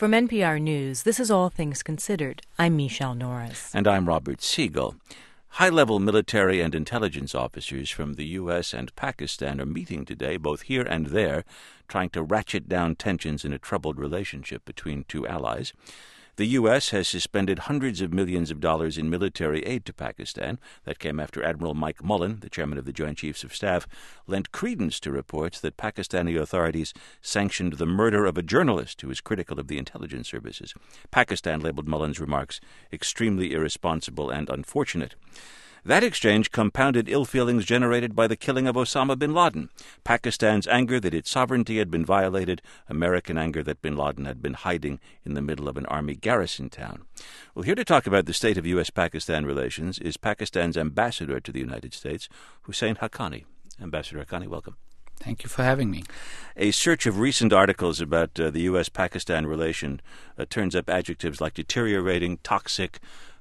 From NPR News, this is All Things Considered. I'm Michelle Norris. And I'm Robert Siegel. High-level military and intelligence officers from the U.S. and Pakistan are meeting today, both here and there, trying to ratchet down tensions in a troubled relationship between two allies. The U.S. has suspended hundreds of millions of dollars in military aid to Pakistan. That came after Admiral Mike Mullen, the chairman of the Joint Chiefs of Staff, lent credence to reports that Pakistani authorities sanctioned the murder of a journalist who was critical of the intelligence services. Pakistan labeled Mullen's remarks extremely irresponsible and unfortunate. That exchange compounded ill feelings generated by the killing of Osama bin Laden. Pakistan's anger that its sovereignty had been violated, American anger that bin Laden had been hiding in the middle of an army garrison town. Well, here to talk about the state of U.S.-Pakistan relations is Pakistan's ambassador to the United States, Hussein Haqqani. Ambassador Haqqani, welcome. Thank you for having me. A search of recent articles about the U.S.-Pakistan relation turns up adjectives like deteriorating, toxic,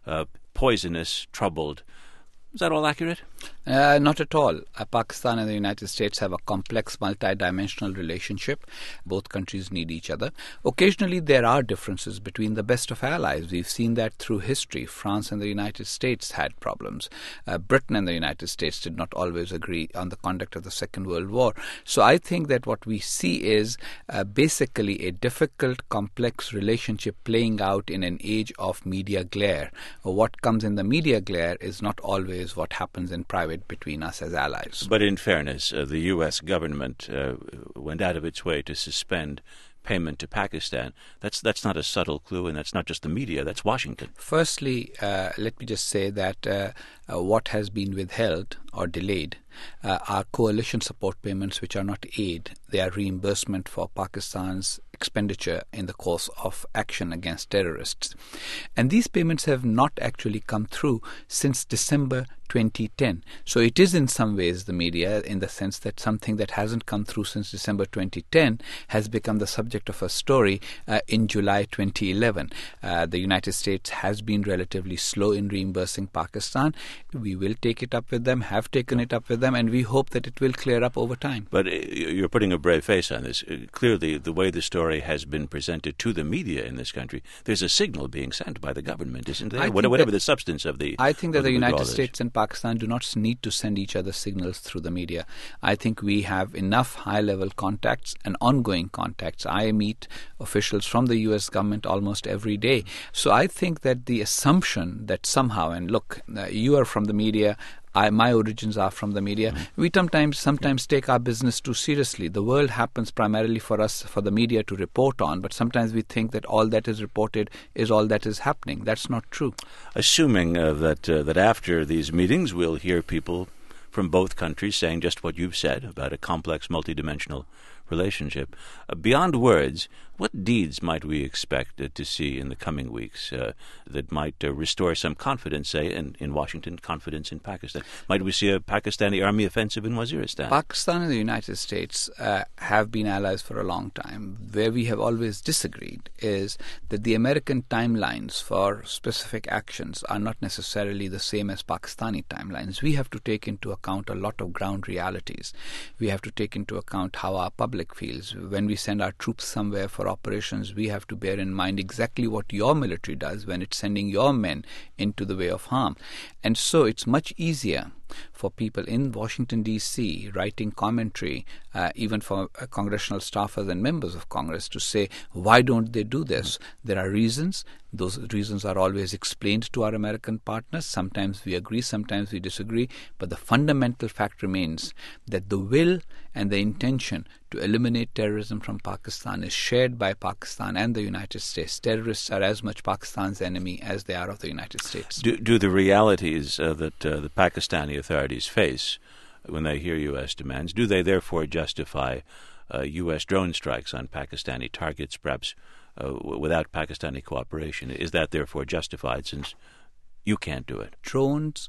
poisonous, troubled. Is that all accurate? Not at all. Pakistan and the United States have a complex, multi-dimensional relationship. Both countries need each other. Occasionally, there are differences between the best of allies. We've seen that through history. France and the United States had problems. Britain and the United States did not always agree on the conduct of the Second World War. So I think that what we see is basically a difficult, complex relationship playing out in an age of media glare. What comes in the media glare is not always what happens in private between us as allies. But in fairness, the U.S. government went out of its way to suspend payment to Pakistan. That's not a subtle clue, and that's not just the media, that's Washington. Firstly, let me just say that what has been withheld or delayed are coalition support payments, which are not aid. They are reimbursement for Pakistan's expenditure in the course of action against terrorists. And these payments have not actually come through since December 2010. So it is in some ways the media, in the sense that something that hasn't come through since December 2010 has become the subject of a story in July 2011. The United States has been relatively slow in reimbursing Pakistan. We will take it up with them, have taken it up with them, and we hope that it will clear up over time. But you're putting a brave face on this. Clearly, the way the story has been presented to the media in this country, there's a signal being sent by the government, isn't there? Whatever the substance of the... I think that the United States and Pakistan do not need to send each other signals through the media. I think we have enough high-level contacts and ongoing contacts. I meet officials from the U.S. government almost every day. So I think that the assumption that somehow, and look, you are from the media, my origins are from the media. Mm-hmm. We sometimes take our business too seriously. The world happens primarily for us, for the media to report on, but sometimes we think that all that is reported is all that is happening. That's not true. Assuming that after these meetings we'll hear people from both countries saying just what you've said about a complex, multidimensional relationship. Beyond words, what deeds might we expect to see in the coming weeks that might restore some confidence, say, in Washington, confidence in Pakistan? Might we see a Pakistani army offensive in Waziristan? Pakistan and the United States have been allies for a long time. Where we have always disagreed is that the American timelines for specific actions are not necessarily the same as Pakistani timelines. We have to take into account a lot of ground realities. We have to take into account how our public feels. When we send our troops somewhere for operations, we have to bear in mind exactly what your military does when it's sending your men into the way of harm. And so it's much easier for people in Washington, D.C., writing commentary, even for congressional staffers and members of Congress, to say, why don't they do this? There are reasons. Those reasons are always explained to our American partners. Sometimes we agree, sometimes we disagree. But the fundamental fact remains that the will and the intention to eliminate terrorism from Pakistan is shared by Pakistan and the United States. Terrorists are as much Pakistan's enemy as they are of the United States. Do the realities that the Pakistani authorities face when they hear U.S. demands, do they therefore justify U.S. drone strikes on Pakistani targets, perhaps without Pakistani cooperation? Is that therefore justified, since you can't do it? Drones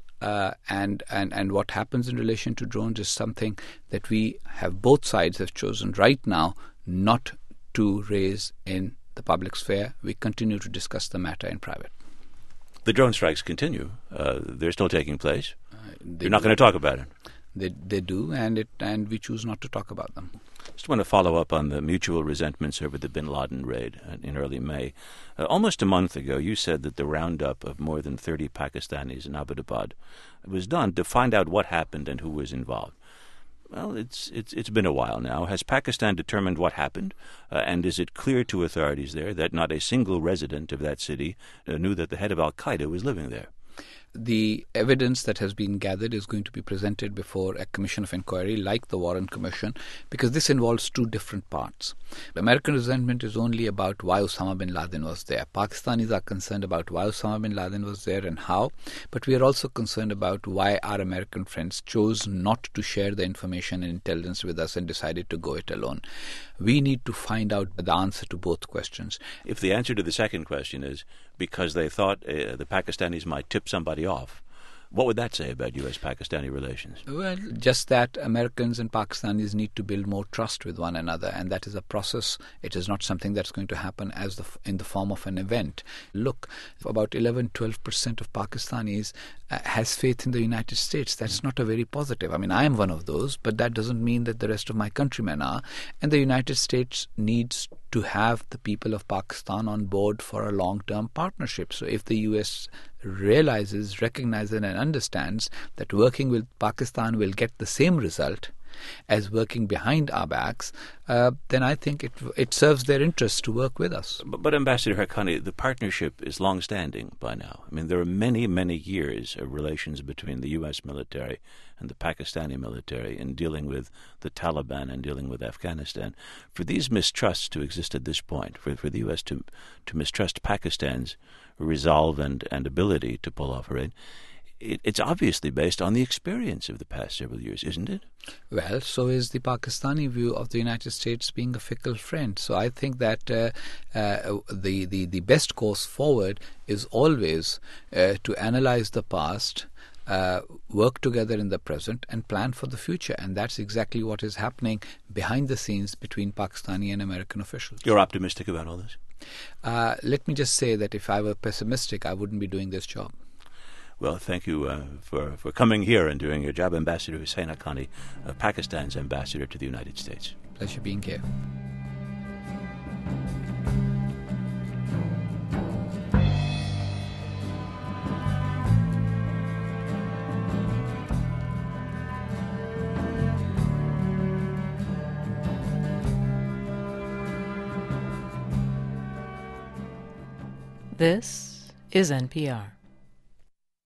and what happens in relation to drones is something that both sides have chosen right now not to raise in the public sphere. We continue to discuss the matter in private. The drone strikes continue. They're still taking place. You're not going to talk about it. They do, and we choose not to talk about them. Just want to follow up on the mutual resentments over the bin Laden raid in early May. Almost a month ago, you said that the roundup of more than 30 Pakistanis in Abbottabad was done to find out what happened and who was involved. Well, it's been a while now. Has Pakistan determined what happened? And is it clear to authorities there that not a single resident of that city knew that the head of Al-Qaeda was living there? The evidence that has been gathered is going to be presented before a commission of inquiry like the Warren Commission, because this involves two different parts. The American resentment is only about why Osama bin Laden was there. Pakistanis are concerned about why Osama bin Laden was there and how, but we are also concerned about why our American friends chose not to share the information and intelligence with us and decided to go it alone. We need to find out the answer to both questions. If the answer to the second question is because they thought the Pakistanis might tip somebody off, what would that say about U.S.-Pakistani relations? Well, just that Americans and Pakistanis need to build more trust with one another, and that is a process. It is not something that's going to happen in the form of an event. Look, about 11-12% of Pakistanis has faith in the United States. That's not a very positive. I mean, I am one of those, but that doesn't mean that the rest of my countrymen are. And the United States needs to have the people of Pakistan on board for a long-term partnership. So if the U.S. recognizes and understands that working with Pakistan will get the same result as working behind our backs, then I think it serves their interests to work with us. But Ambassador Haqqani, the partnership is long-standing by now. I mean, there are many, many years of relations between the U.S. military and the Pakistani military in dealing with the Taliban and dealing with Afghanistan. For these mistrusts to exist at this point, for the U.S. to mistrust Pakistan's resolve and ability to pull off a raid, it's obviously based on the experience of the past several years, isn't it? Well, so is the Pakistani view of the United States being a fickle friend. So I think that the best course forward is always to analyze the past, work together in the present, and plan for the future. And that's exactly what is happening behind the scenes between Pakistani and American officials. You're optimistic about all this? Let me just say that if I were pessimistic, I wouldn't be doing this job. Well, thank you for coming here and doing your job. Ambassador Hussein Haqqani, Pakistan's ambassador to the United States. Pleasure being here. This is NPR.